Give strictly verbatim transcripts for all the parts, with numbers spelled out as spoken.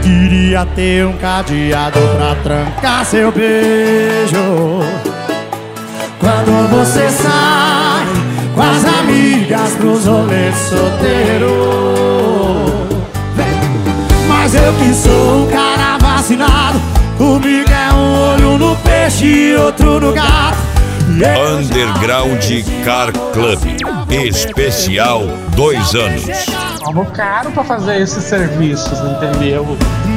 Queria ter um cadeado pra trancar seu beijo. Quando você sai com as amigas pros rolês solteiro. Mas eu que sou um cara vacinado, comigo é um olho no peixe e outro no gato. Underground Car Club especial dois anos. Pagou caro pra fazer esses serviços, entendeu?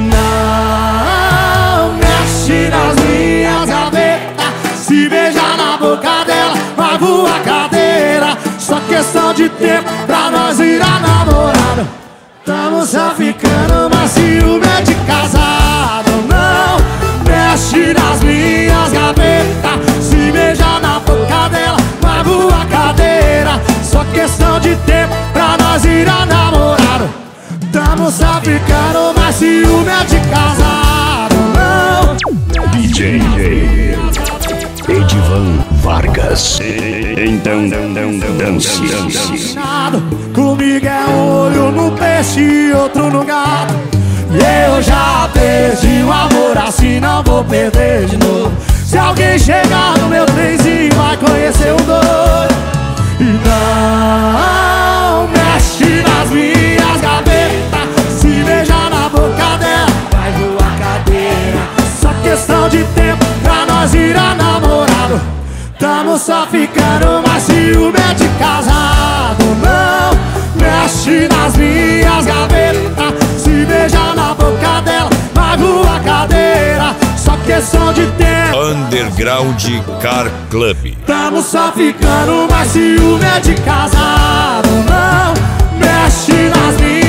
Não mexe nas minhas gavetas, se beijar na boca dela vai voar cadeira. Só questão de tempo pra nós virar namorado. Tamo só ficando, mas ciúme é de casado. Não mexe nas minhas gavetas, se beijar na boca dela vai voar cadeira. Só questão de tempo pra nós virar namorado. Tamo só ficando, mas ciúme é de casado. Não D J Edivan Vargas. Então, dance. Comigo é um olho no peixe e outro no gato. E eu já perdi o amor, assim não vou perder de novo. Se alguém chegar no meu trenzinho vai conhecer um doido. E não mexe nas minhas gavetas, se beijar na boca dela vai voar cadeira. Só questão de tempo pra nós virar namorado. Tamo só ficando, mas ciúme é de casado. Não mexe nas minhas gavetas, se beijar na boca dela vai voar cadeira. Só questão de tempo. Underground Car Club. Tamo só ficando, mas ciúme é de casado. Não mexe nas minhas